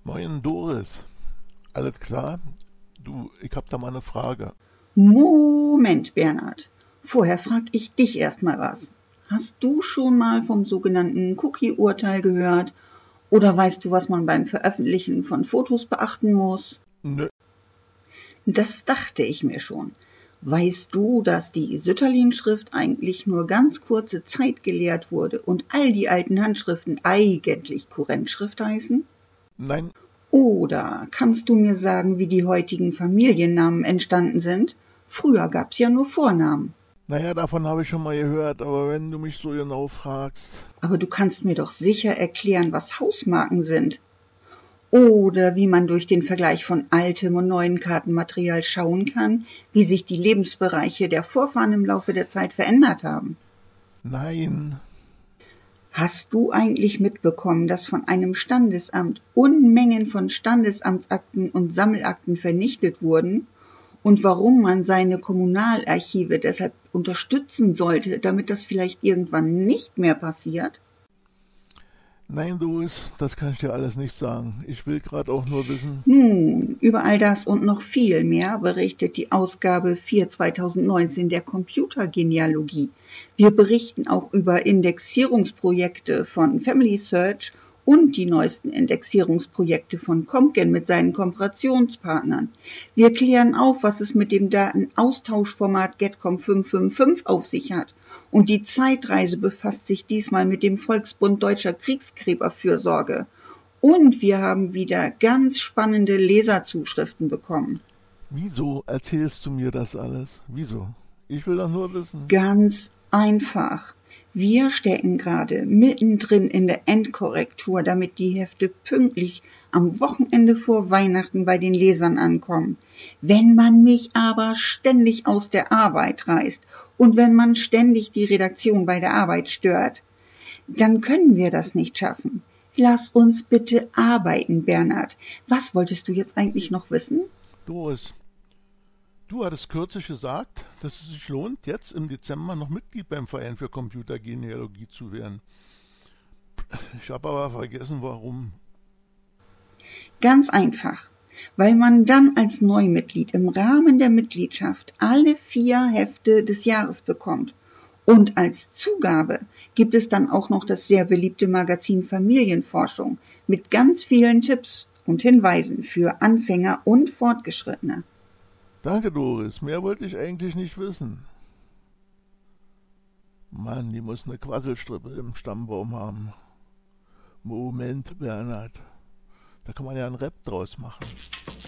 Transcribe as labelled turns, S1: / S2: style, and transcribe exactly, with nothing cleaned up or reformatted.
S1: Moin Doris, alles klar? Du, ich hab da mal eine Frage.
S2: Moment, Bernhard. Vorher frag ich dich erst mal was. Hast du schon mal vom sogenannten Cookie-Urteil gehört? Oder weißt du, was man beim Veröffentlichen von Fotos beachten muss?
S1: Nö.
S2: Das dachte ich mir schon. Weißt du, dass die Sütterlin-Schrift eigentlich nur ganz kurze Zeit gelehrt wurde und all die alten Handschriften eigentlich Kurrentschrift heißen?
S1: Nein.
S2: Oder kannst du mir sagen, wie die heutigen Familiennamen entstanden sind? Früher gab's ja nur Vornamen.
S1: Naja, davon habe ich schon mal gehört, aber wenn du mich so genau fragst.
S2: Aber du kannst mir doch sicher erklären, was Hausmarken sind. Oder wie man durch den Vergleich von altem und neuem Kartenmaterial schauen kann, wie sich die Lebensbereiche der Vorfahren im Laufe der Zeit verändert haben.
S1: Nein.
S2: Hast du eigentlich mitbekommen, dass von einem Standesamt Unmengen von Standesamtsakten und Sammelakten vernichtet wurden? Und warum man seine Kommunalarchive deshalb unterstützen sollte, damit das vielleicht irgendwann nicht mehr passiert?
S1: Nein, Doris, das kann ich dir alles nicht sagen. Ich will gerade auch nur wissen.
S2: Nun, über all das und noch viel mehr berichtet die Ausgabe vier zweitausendneunzehn der Computergenealogie. Wir berichten auch über Indexierungsprojekte von Family Search und die neuesten Indexierungsprojekte von Comgen mit seinen Kooperationspartnern. Wir klären auf, was es mit dem Datenaustauschformat Getcom fünf fünf fünf auf sich hat. Und die Zeitreise befasst sich diesmal mit dem Volksbund Deutscher Kriegsgräberfürsorge. Und wir haben wieder ganz spannende Leserzuschriften bekommen.
S1: Wieso erzählst du mir das alles? Wieso? Ich will doch nur wissen.
S2: Ganz einfach. Wir stecken gerade mittendrin in der Endkorrektur, damit die Hefte pünktlich am Wochenende vor Weihnachten bei den Lesern ankommen. Wenn man mich aber ständig aus der Arbeit reißt und wenn man ständig die Redaktion bei der Arbeit stört, dann können wir das nicht schaffen. Lass uns bitte arbeiten, Bernhard. Was wolltest du jetzt eigentlich noch wissen?
S1: Doris, du hattest kürzlich gesagt, dass es sich lohnt, jetzt im Dezember noch Mitglied beim Verein für Computergenealogie zu werden. Ich habe aber vergessen, warum.
S2: Ganz einfach, weil man dann als Neumitglied im Rahmen der Mitgliedschaft alle vier Hefte des Jahres bekommt. Und als Zugabe gibt es dann auch noch das sehr beliebte Magazin Familienforschung mit ganz vielen Tipps und Hinweisen für Anfänger und Fortgeschrittene.
S1: Danke, Doris. Mehr wollte ich eigentlich nicht wissen. Mann, die muss eine Quasselstrippe im Stammbaum haben. Moment, Bernhard. Da kann man ja einen Rap draus machen.